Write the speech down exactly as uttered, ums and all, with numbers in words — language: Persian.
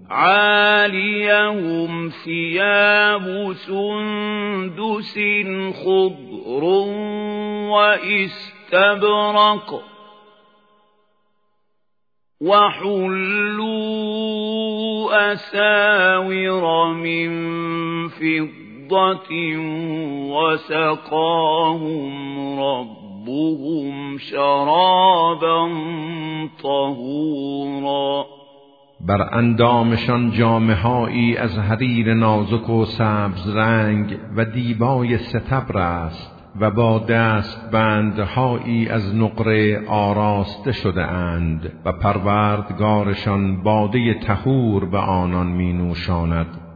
عاليهم ثياب سندس خضر واستبرق وحلوا أساور من فضة وسقاهم ربهم شرابا طهورا. بر اندامشان جامه‌هایی از حریر نازک و سبز رنگ و دیبای ستبر است و با دستبندهایی از نقره آراسته شده اند و پروردگارشان باده طهور به آنان می نوشاند.